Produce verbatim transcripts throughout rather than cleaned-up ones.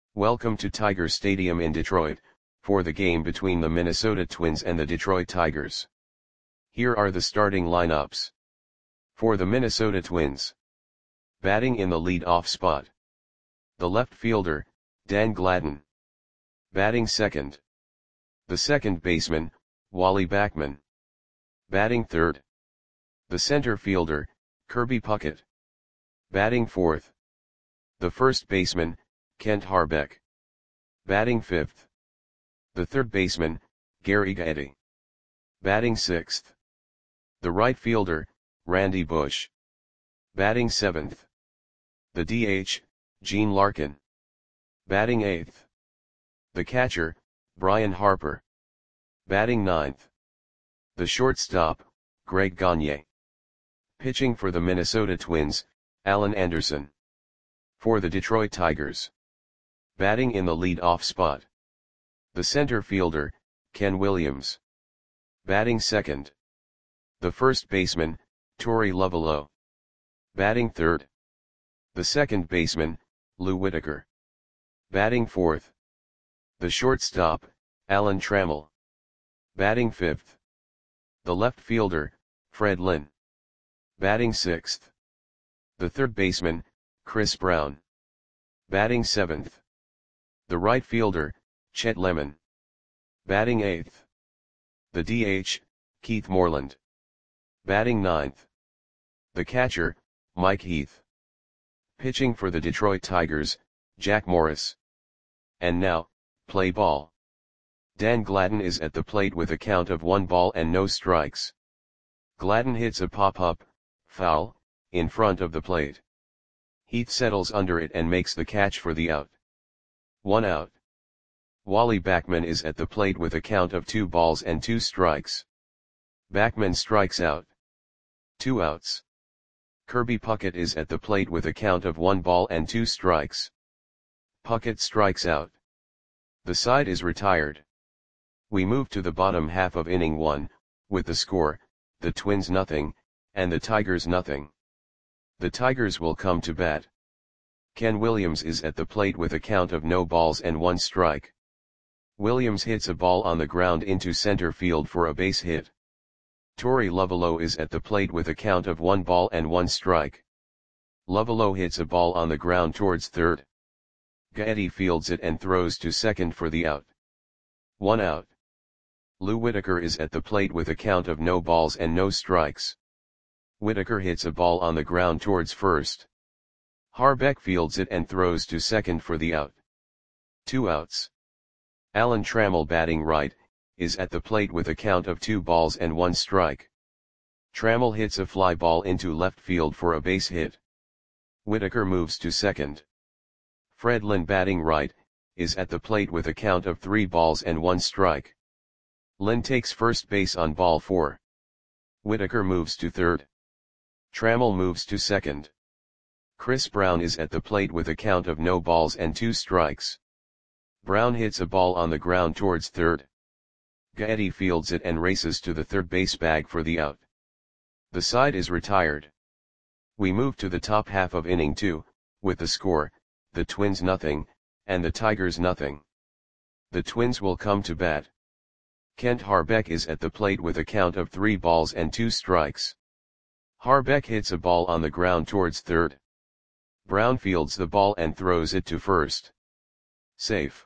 Welcome to Tiger Stadium in Detroit, for the game between the Minnesota Twins and the Detroit Tigers. Here are the starting lineups. For the Minnesota Twins. Batting in the lead-off spot. The left fielder, Dan Gladden. Batting second. The second baseman, Wally Backman. Batting third. The center fielder, Kirby Puckett. Batting fourth. The first baseman, Kent Hrbek. Batting fifth. The third baseman, Gary Gaetti. Batting sixth. The right fielder, Randy Bush. Batting seventh. The D H, Gene Larkin. Batting eighth. The catcher, Brian Harper. Batting ninth. The shortstop, Greg Gagne. Pitching for the Minnesota Twins, Alan Anderson. For the Detroit Tigers. Batting in the lead-off spot. The center fielder, Ken Williams. Batting second. The first baseman, Torey Lovullo. Batting third. The second baseman, Lou Whitaker. Batting fourth. The shortstop, Alan Trammell. Batting fifth. The left fielder, Fred Lynn. Batting sixth. The third baseman, Chris Brown. Batting seventh. The right fielder, Chet Lemon. Batting eighth. The D H, Keith Moreland. Batting ninth. The catcher, Mike Heath. Pitching for the Detroit Tigers, Jack Morris. And now, play ball. Dan Gladden is at the plate with a count of one ball and no strikes. Gladden hits a pop-up, foul, in front of the plate. Heath settles under it and makes the catch for the out. One out. Wally Backman is at the plate with a count of two balls and two strikes. Backman strikes out. Two outs. Kirby Puckett is at the plate with a count of one ball and two strikes. Puckett strikes out. The side is retired. We move to the bottom half of inning one, with the score, the Twins nothing, and the Tigers nothing. The Tigers will come to bat. Ken Williams is at the plate with a count of no balls and one strike. Williams hits a ball on the ground into center field for a base hit. Torey Lovullo is at the plate with a count of one ball and one strike. Lovullo hits a ball on the ground towards third. Gaetti fields it and throws to second for the out. One out. Lou Whitaker is at the plate with a count of no balls and no strikes. Whitaker hits a ball on the ground towards first. Hrbek fields it and throws to second for the out. Two outs. Alan Trammell, batting right, is at the plate with a count of two balls and one strike. Trammell hits a fly ball into left field for a base hit. Whitaker moves to second. Fred Lynn, batting right, is at the plate with a count of three balls and one strike. Lynn takes first base on ball four. Whitaker moves to third. Trammell moves to second. Chris Brown is at the plate with a count of no balls and two strikes. Brown hits a ball on the ground towards third. Gaetti fields it and races to the third base bag for the out. The side is retired. We move to the top half of inning two, with the score, the Twins nothing, and the Tigers nothing. The Twins will come to bat. Kent Hrbek is at the plate with a count of three balls and two strikes. Hrbek hits a ball on the ground towards third. Brown fields the ball and throws it to first. Safe.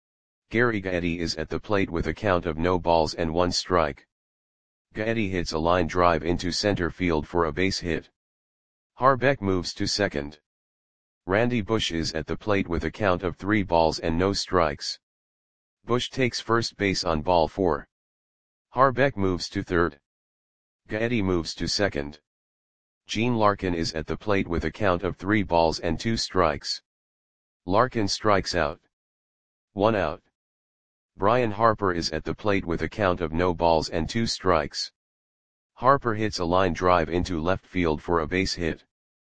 Gary Gaetti is at the plate with a count of no balls and one strike. Gaetti hits a line drive into center field for a base hit. Hrbek moves to second. Randy Bush is at the plate with a count of three balls and no strikes. Bush takes first base on ball four. Hrbek moves to third. Gaetti moves to second. Gene Larkin is at the plate with a count of three balls and two strikes. Larkin strikes out. One out. Brian Harper is at the plate with a count of no balls and two strikes. Harper hits a line drive into left field for a base hit.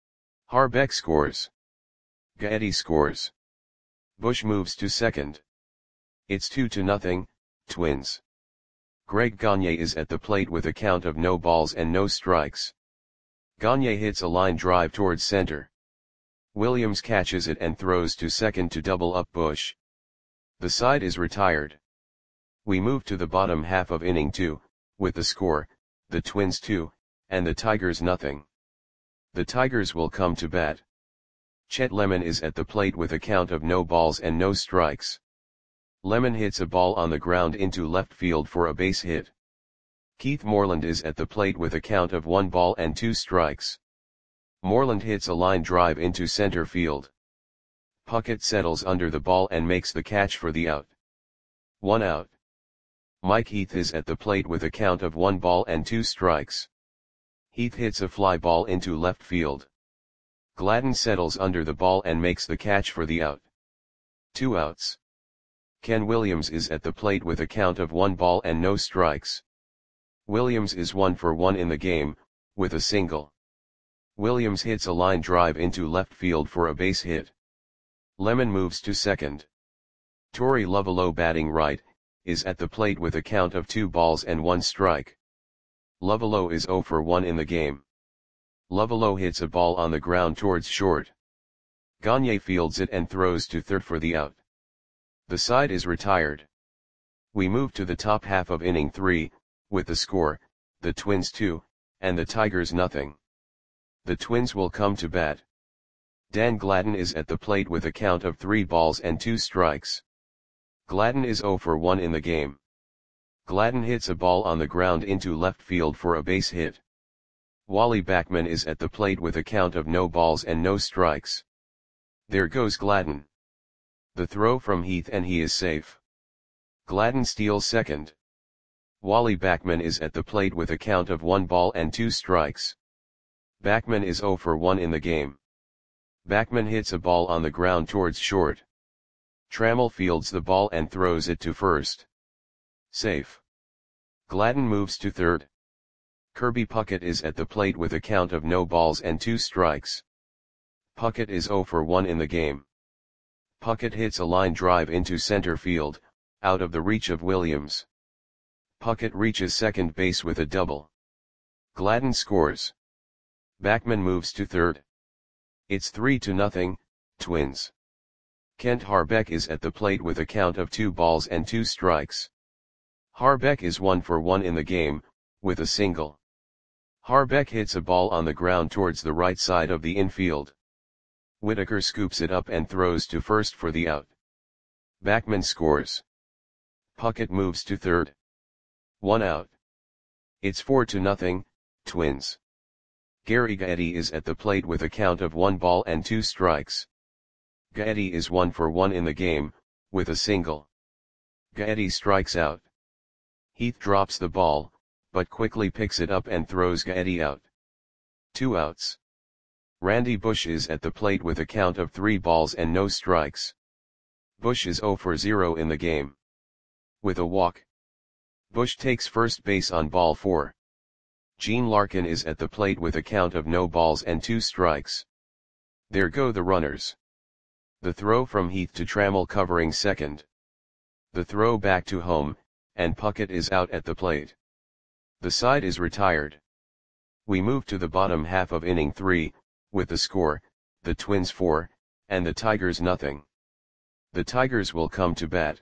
Hrbek scores. Gaetti scores. Bush moves to second. It's two to nothing, Twins. Greg Gagne is at the plate with a count of no balls and no strikes. Gagne hits a line drive towards center. Williams catches it and throws to second to double up Bush. The side is retired. We move to the bottom half of inning two, with the score, the Twins two, and the Tigers nothing. The Tigers will come to bat. Chet Lemon is at the plate with a count of no balls and no strikes. Lemon hits a ball on the ground into left field for a base hit. Keith Moreland is at the plate with a count of one ball and two strikes. Moreland hits a line drive into center field. Puckett settles under the ball and makes the catch for the out. One out. Mike Heath is at the plate with a count of one ball and two strikes. Heath hits a fly ball into left field. Gladden settles under the ball and makes the catch for the out. Two outs. Ken Williams is at the plate with a count of one ball and no strikes. Williams is one for one in the game, with a single. Williams hits a line drive into left field for a base hit. Lemon moves to second. Torey Lovullo, batting right, is at the plate with a count of two balls and one strike. Lovullo is oh for one in the game. Lovullo hits a ball on the ground towards short. Gagne fields it and throws to third for the out. The side is retired. We move to the top half of inning three, with the score, the Twins two, and the Tigers nothing. The Twins will come to bat. Dan Gladden is at the plate with a count of three balls and two strikes. Gladden is oh for one in the game. Gladden hits a ball on the ground into left field for a base hit. Wally Backman is at the plate with a count of no balls and no strikes. There goes Gladden. The throw from Heath and he is safe. Gladden steals second. Wally Backman is at the plate with a count of one ball and two strikes. Backman is oh for one in the game. Backman hits a ball on the ground towards short. Trammell fields the ball and throws it to first. Safe. Gladden moves to third. Kirby Puckett is at the plate with a count of no balls and two strikes. Puckett is oh for one in the game. Puckett hits a line drive into center field, out of the reach of Williams. Puckett reaches second base with a double. Gladden scores. Backman moves to third. It's three to nothing, Twins. Kent Harbeck is at the plate with a count of two balls and two strikes. Harbeck is one for one in the game, with a single. Harbeck hits a ball on the ground towards the right side of the infield. Whitaker scoops it up and throws to first for the out. Backman scores. Puckett moves to third. One out. It's four to nothing, Twins. Gary Gaetti is at the plate with a count of one ball and two strikes. Gaetti is one for one in the game, with a single. Gaetti strikes out. Heath drops the ball, but quickly picks it up and throws Gaetti out. Two outs. Randy Bush is at the plate with a count of three balls and no strikes. Bush is oh for zero in the game. With a walk. Bush takes first base on ball four. Gene Larkin is at the plate with a count of no balls and two strikes. There go the runners. The throw from Heath to Trammell covering second. The throw back to home, and Puckett is out at the plate. The side is retired. We move to the bottom half of inning three, with the score, the Twins four, and the Tigers nothing. The Tigers will come to bat.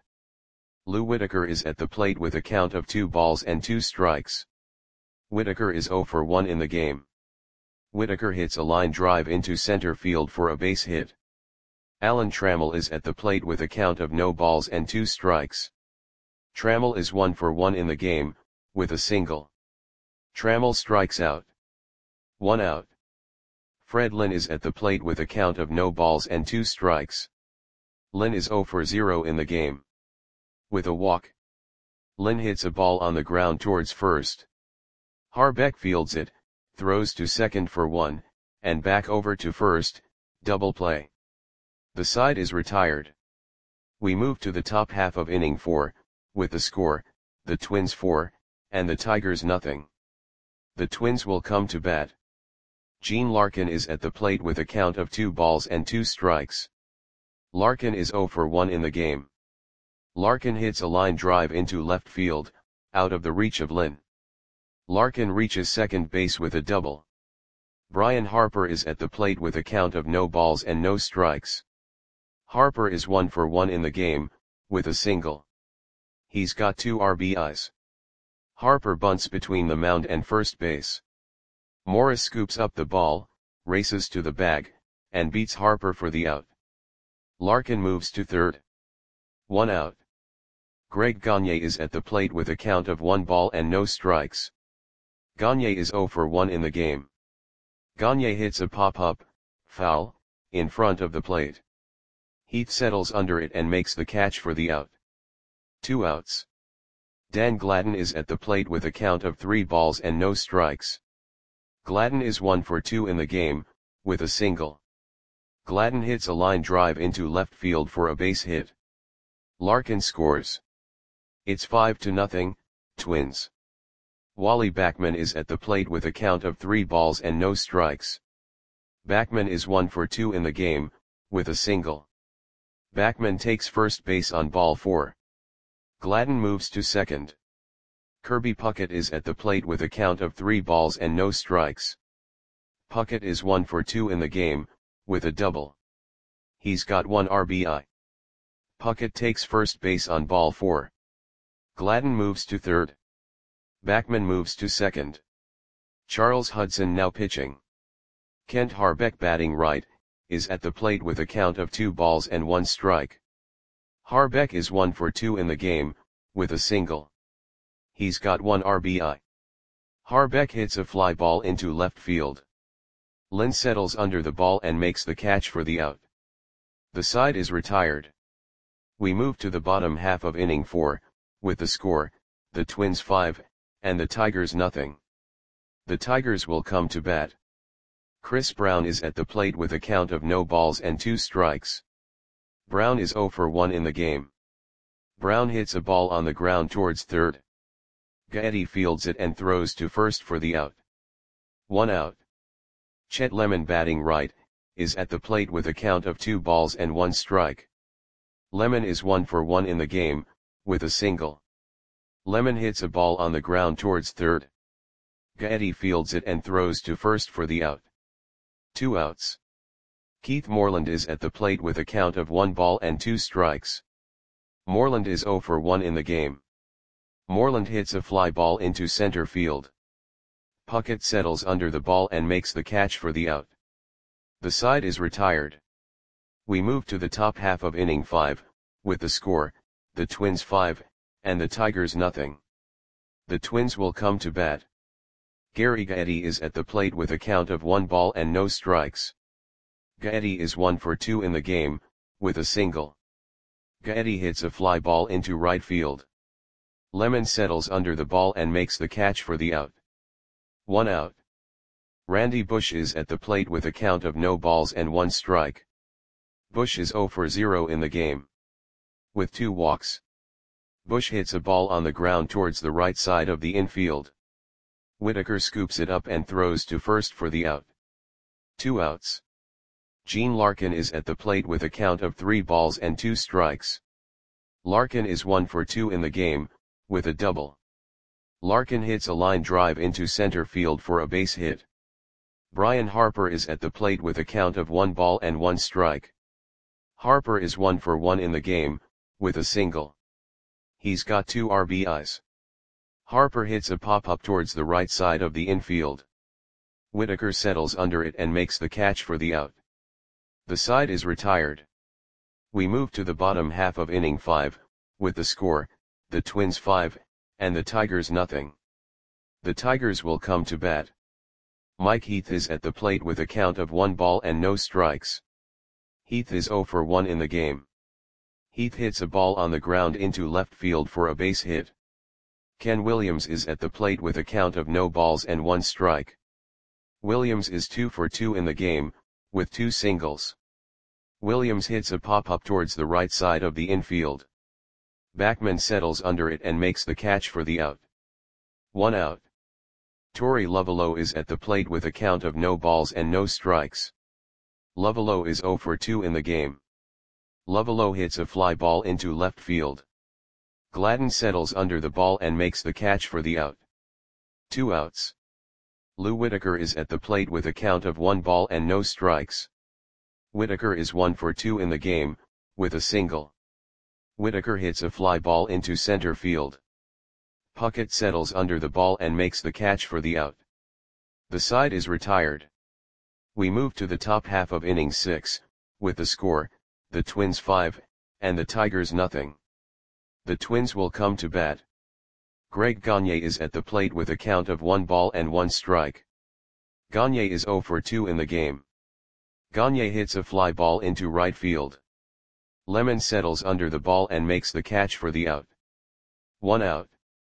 Lou Whitaker is at the plate with a count of two balls and two strikes. Whitaker is oh for one in the game. Whitaker hits a line drive into center field for a base hit. Alan Trammell is at the plate with a count of no balls and two strikes. Trammell is one for one in the game, with a single. Trammell strikes out. One out. Fred Lynn is at the plate with a count of no balls and two strikes. Lynn is oh for zero in the game. With a walk. Lynn hits a ball on the ground towards first. Harbeck fields it, throws to second for one, and back over to first, double play. The side is retired. We move to the top half of inning four, with the score, the Twins four, and the Tigers nothing. The Twins will come to bat. Gene Larkin is at the plate with a count of two balls and two strikes. Larkin is oh for one in the game. Larkin hits a line drive into left field, out of the reach of Lynn. Larkin reaches second base with a double. Brian Harper is at the plate with a count of no balls and no strikes. Harper is one for one in the game, with a single. He's got two R B Is. Harper bunts between the mound and first base. Morris scoops up the ball, races to the bag, and beats Harper for the out. Larkin moves to third. One out. Greg Gagne is at the plate with a count of one ball and no strikes. Gagne is zero for one in the game. Gagne hits a pop-up, foul, in front of the plate. Heath settles under it and makes the catch for the out. Two outs. Dan Gladden is at the plate with a count of three balls and no strikes. Gladden is one for two in the game, with a single. Gladden hits a line drive into left field for a base hit. Larkin scores. It's five to nothing, Twins. Wally Backman is at the plate with a count of three balls and no strikes. Backman is one for two in the game, with a single. Backman takes first base on ball four. Gladden moves to second. Kirby Puckett is at the plate with a count of three balls and no strikes. Puckett is one for two in the game, with a double. He's got one R B I. Puckett takes first base on ball four. Gladden moves to third. Backman moves to second. Charles Hudson now pitching. Kent Harbeck batting right, is at the plate with a count of two balls and one strike. Harbeck is one for two in the game, with a single. He's got one R B I. Harbeck hits a fly ball into left field. Lynn settles under the ball and makes the catch for the out. The side is retired. We move to the bottom half of inning four, with the score, the Twins five, and the Tigers nothing. The Tigers will come to bat. Chris Brown is at the plate with a count of no balls and two strikes. Brown is zero for one in the game. Brown hits a ball on the ground towards third. Gaetti fields it and throws to first for the out. One out. Chet Lemon batting right, is at the plate with a count of two balls and one strike. Lemon is one for one in the game, with a single. Lemon hits a ball on the ground towards third. Gaetti fields it and throws to first for the out. Two outs. Keith Moreland is at the plate with a count of one ball and two strikes. Moreland is zero for one in the game. Moreland hits a fly ball into center field. Puckett settles under the ball and makes the catch for the out. The side is retired. We move to the top half of inning five, with the score, the Twins five, and the Tigers nothing. The Twins will come to bat. Gary Gaetti is at the plate with a count of one ball and no strikes. Gaetti is one for two in the game, with a single. Gaetti hits a fly ball into right field. Lemon settles under the ball and makes the catch for the out. One out. Randy Bush is at the plate with a count of no balls and one strike. Bush is zero for zero in the game. With two walks. Bush hits a ball on the ground towards the right side of the infield. Whitaker scoops it up and throws to first for the out. Two outs. Gene Larkin is at the plate with a count of three balls and two strikes. Larkin is one for two in the game, with a double. Larkin hits a line drive into center field for a base hit. Brian Harper is at the plate with a count of one ball and one strike. Harper is one for one in the game, with a single. He's got two R B Is. Harper hits a pop-up towards the right side of the infield. Whitaker settles under it and makes the catch for the out. The side is retired. We move to the bottom half of inning five, with the score, the Twins five, and the Tigers nothing. The Tigers will come to bat. Mike Heath is at the plate with a count of one ball and no strikes. Heath is zero for one in the game. Heath hits a ball on the ground into left field for a base hit. Ken Williams is at the plate with a count of no balls and one strike. Williams is two for two in the game, with two singles. Williams hits a pop-up towards the right side of the infield. Backman settles under it and makes the catch for the out. One out. Torey Lovullo is at the plate with a count of no balls and no strikes. Lovullo is zero for two in the game. Lovullo hits a fly ball into left field. Gladden settles under the ball and makes the catch for the out. Two outs. Lou Whitaker is at the plate with a count of one ball and no strikes. Whitaker is one for two in the game, with a single. Whitaker hits a fly ball into center field. Puckett settles under the ball and makes the catch for the out. The side is retired. We move to the top half of inning six, with the score, the Twins five, and the Tigers nothing. The Twins will come to bat. Greg Gagne is at the plate with a count of one ball and one strike. Gagne is zero for two in the game. Gagne hits a fly ball into right field. Lemon settles under the ball and makes the catch for the out. One out.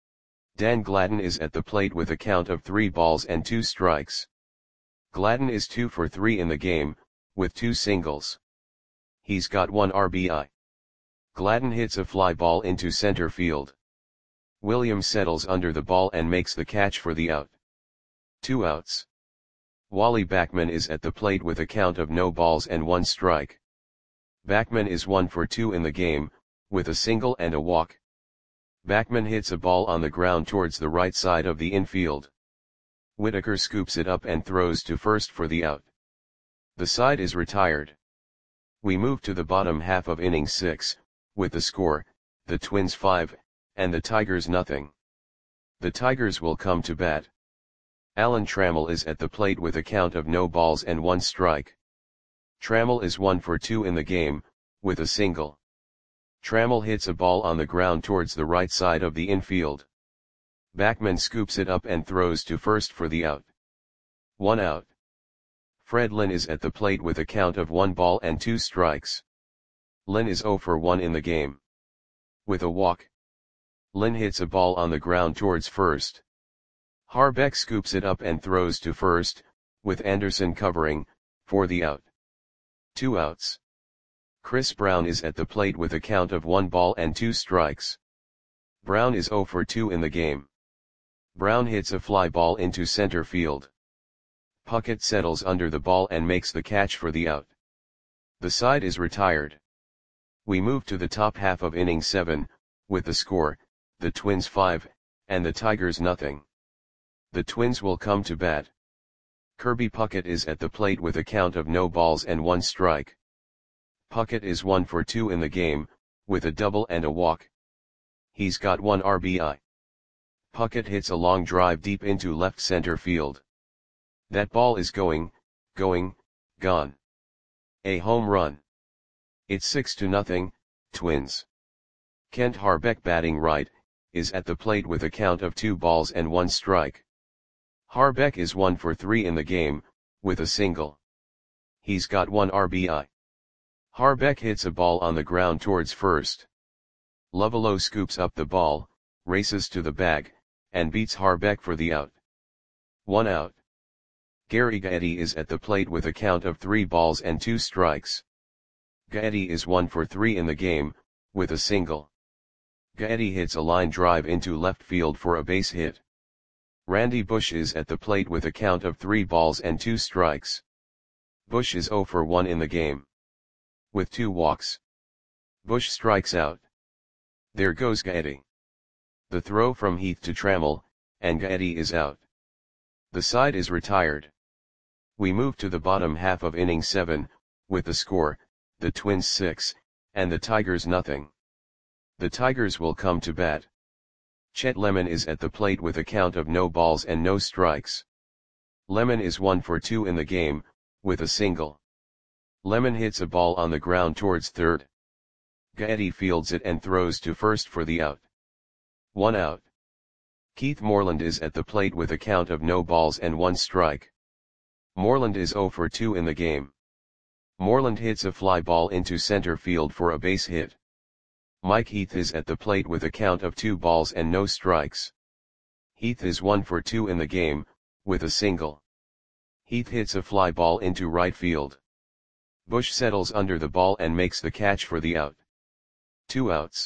Dan Gladden is at the plate with a count of three balls and two strikes. Gladden is two for three in the game, with two singles. He's got one R B I. Gladden hits a fly ball into center field. Williams settles under the ball and makes the catch for the out. Two outs. Wally Backman is at the plate with a count of no balls and one strike. Backman is one for two in the game, with a single and a walk. Backman hits a ball on the ground towards the right side of the infield. Whitaker scoops it up and throws to first for the out. The side is retired. We move to the bottom half of inning six, with the score, the Twins five, and the Tigers nothing. The Tigers will come to bat. Alan Trammell is at the plate with a count of no balls and one strike. Trammell is one for two in the game, with a single. Trammell hits a ball on the ground towards the right side of the infield. Backman scoops it up and throws to first for the out. One out. Fred Lynn is at the plate with a count of one ball and two strikes. Lynn is zero for one in the game. With a walk. Lynn hits a ball on the ground towards first. Harbeck scoops it up and throws to first, with Anderson covering, for the out. Two outs. Chris Brown is at the plate with a count of one ball and two strikes. Brown is zero for two in the game. Brown hits a fly ball into center field. Puckett settles under the ball and makes the catch for the out. The side is retired. We move to the top half of inning seven, with the score, the Twins five, and the Tigers nothing. The Twins will come to bat. Kirby Puckett is at the plate with a count of no balls and one strike. Puckett is one for two in the game, with a double and a walk. He's got one R B I. Puckett hits a long drive deep into left center field. That ball is going, going, gone. A home run. It's six to nothing, Twins. Kent Harbeck, batting right, is at the plate with a count of two balls and one strike. Harbeck is one for three in the game, with a single. He's got one R B I. Harbeck hits a ball on the ground towards first. Lovullo scoops up the ball, races to the bag, and beats Harbeck for the out. One out. Gary Gaetti is at the plate with a count of three balls and two strikes. Gaetti is one for three in the game, with a single. Gaetti hits a line drive into left field for a base hit. Randy Bush is at the plate with a count of three balls and two strikes. Bush is zero for one in the game. With two walks. Bush strikes out. There goes Gaetti. The throw from Heath to Trammell, and Gaetti is out. The side is retired. We move to the bottom half of inning seven, with the score, the Twins six, and the Tigers nothing. The Tigers will come to bat. Chet Lemon is at the plate with a count of no balls and no strikes. Lemon is one for two in the game, with a single. Lemon hits a ball on the ground towards third. Gaetti fields it and throws to first for the out. One out. Keith Moreland is at the plate with a count of no balls and one strike. Moreland is zero for two in the game. Moreland hits a fly ball into center field for a base hit. Mike Heath is at the plate with a count of two balls and no strikes. Heath is one for two in the game, with a single. Heath hits a fly ball into right field. Bush settles under the ball and makes the catch for the out. Two outs.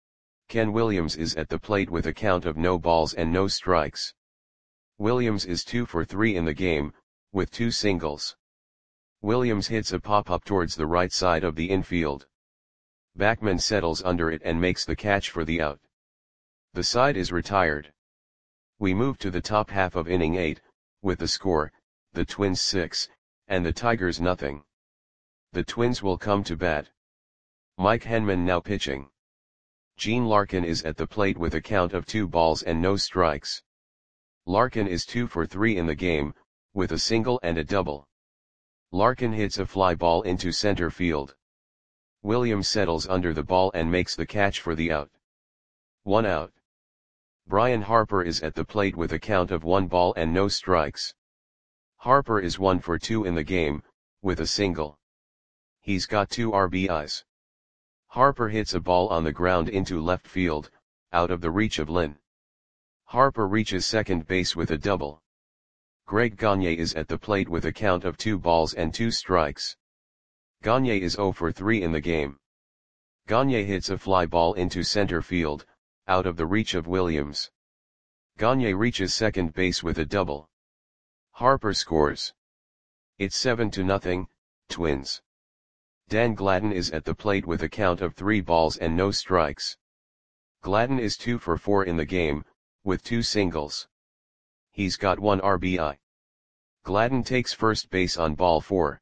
Ken Williams is at the plate with a count of no balls and no strikes. Williams is two for three in the game, with two singles. Williams hits a pop-up towards the right side of the infield. Backman settles under it and makes the catch for the out. The side is retired. We move to the top half of inning eight, with the score, the Twins six, and the Tigers nothing. The Twins will come to bat. Mike Henman now pitching. Gene Larkin is at the plate with a count of two balls and no strikes. Larkin is two for three in the game, with a single and a double. Larkin hits a fly ball into center field. Williams settles under the ball and makes the catch for the out. One out. Brian Harper is at the plate with a count of one ball and no strikes. Harper is one for two in the game, with a single. He's got two R B Is. Harper hits a ball on the ground into left field, out of the reach of Lynn. Harper reaches second base with a double. Greg Gagne is at the plate with a count of two balls and two strikes. Gagne is zero for three in the game. Gagne hits a fly ball into center field, out of the reach of Williams. Gagne reaches second base with a double. Harper scores. It's seven to nothing, Twins. Dan Gladden is at the plate with a count of three balls and no strikes. Gladden is two for four in the game, with two singles. He's got one R B I. Gladden takes first base on ball four.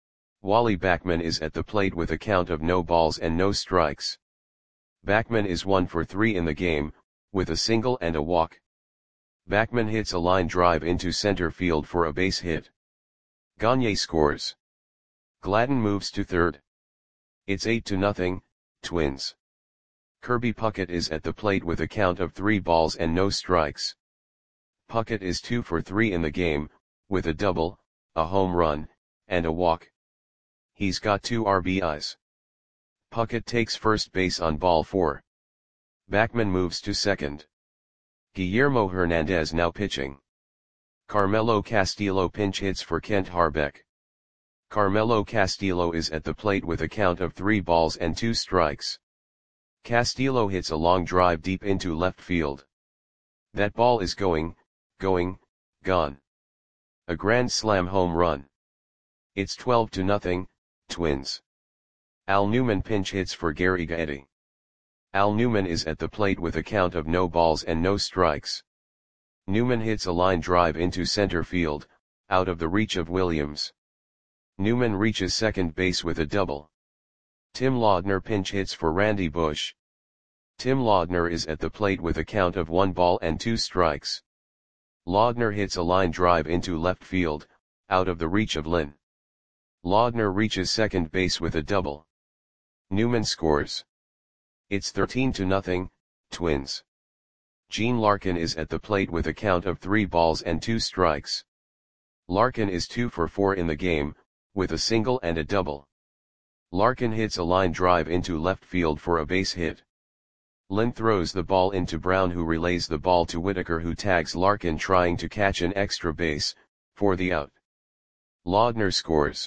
Wally Backman is at the plate with a count of no balls and no strikes. Backman is one for three in the game, with a single and a walk. Backman hits a line drive into center field for a base hit. Gagne scores. Gladden moves to third. It's eight to nothing, Twins. Kirby Puckett is at the plate with a count of three balls and no strikes. Puckett is two for three in the game, with a double, a home run, and a walk. He's got two R B Is. Puckett takes first base on ball four. Backman moves to second. Guillermo Hernandez now pitching. Carmelo Castillo pinch hits for Kent Harbeck. Carmelo Castillo is at the plate with a count of three balls and two strikes. Castillo hits a long drive deep into left field. That ball is going, going, gone. A grand slam home run. It's twelve to nothing, Twins. Al Newman pinch hits for Gary Gaetti. Al Newman is at the plate with a count of no balls and no strikes. Newman hits a line drive into center field, out of the reach of Williams. Newman reaches second base with a double. Tim Laudner pinch hits for Randy Bush. Tim Laudner is at the plate with a count of one ball and two strikes. Laudner hits a line drive into left field, out of the reach of Lynn. Laudner reaches second base with a double. Newman scores. It's thirteen to nothing, Twins. Gene Larkin is at the plate with a count of three balls and two strikes. Larkin is two for four in the game, with a single and a double. Larkin hits a line drive into left field for a base hit. Lynn throws the ball into Brown, who relays the ball to Whitaker, who tags Larkin trying to catch an extra base, for the out. Laudner scores.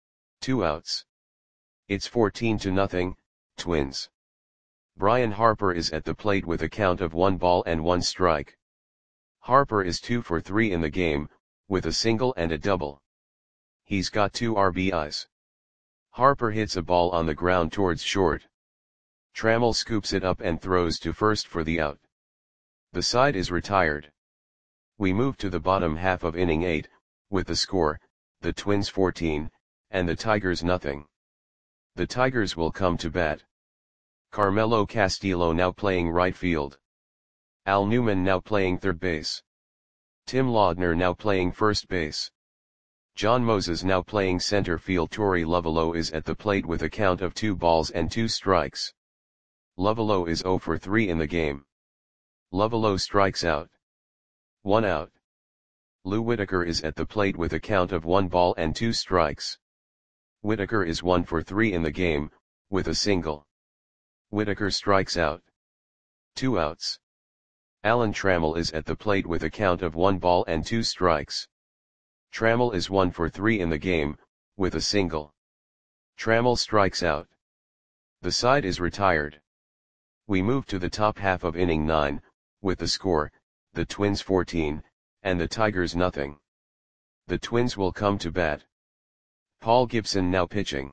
Two outs. It's fourteen to nothing, Twins. Brian Harper is at the plate with a count of one ball and one strike. Harper is two for three in the game, with a single and a double. He's got two R B Is. Harper hits a ball on the ground towards short. Trammell scoops it up and throws to first for the out. The side is retired. We move to the bottom half of inning eight, with the score, the Twins fourteen, and the Tigers nothing. The Tigers will come to bat. Carmelo Castillo now playing right field. Al Newman now playing third base. Tim Laudner now playing first base. John Moses now playing center field. Torey Lovullo is at the plate with a count of two balls and two strikes. Lovullo is zero for three in the game. Lovullo strikes out. One out. Lou Whitaker is at the plate with a count of one ball and two strikes. Whitaker is one for three in the game, with a single. Whitaker strikes out. Two outs. Alan Trammell is at the plate with a count of one ball and two strikes. Trammell is one for three in the game, with a single. Trammell strikes out. The side is retired. We move to the top half of inning nine, with the score, the Twins fourteen, and the Tigers nothing. The Twins will come to bat. Paul Gibson now pitching.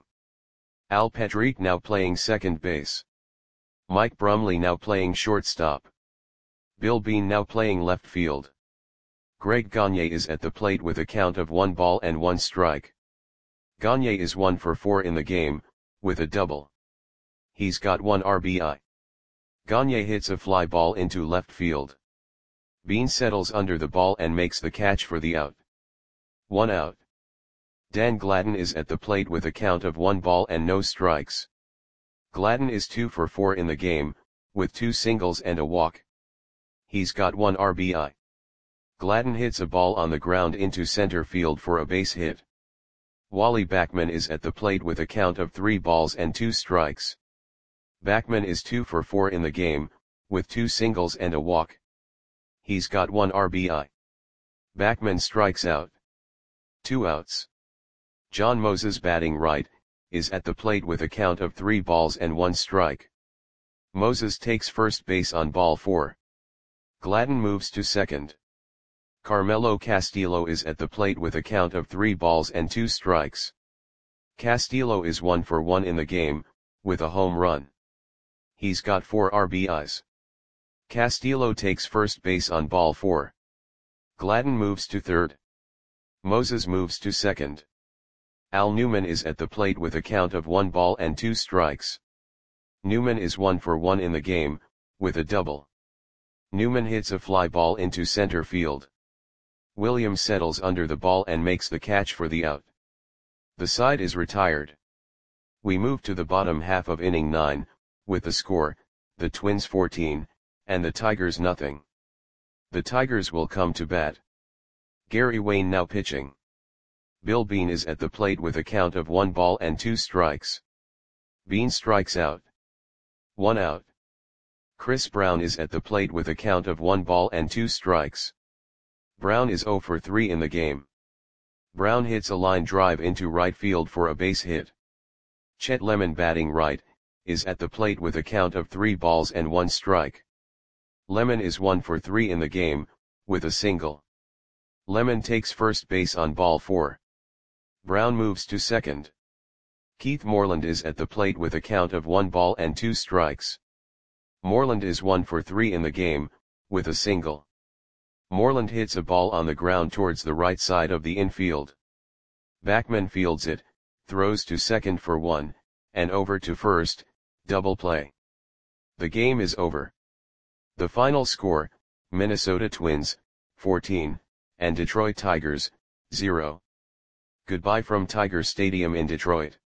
Al Patrick now playing second base. Mike Brumley now playing shortstop. Bill Bean now playing left field. Greg Gagne is at the plate with a count of one ball and one strike. Gagne is one for four in the game, with a double. He's got one R B I. Gagne hits a fly ball into left field. Bean settles under the ball and makes the catch for the out. One out. Dan Gladden is at the plate with a count of one ball and no strikes. Gladden is two for four in the game, with two singles and a walk. He's got one R B I. Gladden hits a ball on the ground into center field for a base hit. Wally Backman is at the plate with a count of three balls and two strikes. Backman is two for four in the game, with two singles and a walk. He's got one R B I. Backman strikes out. Two outs. John Moses, batting right, is at the plate with a count of three balls and one strike. Moses takes first base on ball four. Gladden moves to second. Carmelo Castillo is at the plate with a count of three balls and two strikes. Castillo is one for one in the game, with a home run. He's got four R B Is. Castillo takes first base on ball four. Gladden moves to third. Moses moves to second. Al Newman is at the plate with a count of one ball and two strikes. Newman is one for one in the game, with a double. Newman hits a fly ball into center field. Williams settles under the ball and makes the catch for the out. The side is retired. We move to the bottom half of inning nine, with the score, the Twins fourteen, and the Tigers nothing. The Tigers will come to bat. Gary Wayne now pitching. Bill Bean is at the plate with a count of one ball and two strikes. Bean strikes out. One out. Chris Brown is at the plate with a count of one ball and two strikes. Brown is zero for three in the game. Brown hits a line drive into right field for a base hit. Chet Lemon, batting right, is at the plate with a count of three balls and one strike. Lemon is one for three in the game, with a single. Lemon takes first base on ball four. Brown moves to second. Keith Moreland is at the plate with a count of one ball and two strikes. Moreland is one for three in the game, with a single. Moreland hits a ball on the ground towards the right side of the infield. Backman fields it, throws to second for one, and over to first, double play. The game is over. The final score, Minnesota Twins, fourteen, and Detroit Tigers, zero. Goodbye from Tiger Stadium in Detroit.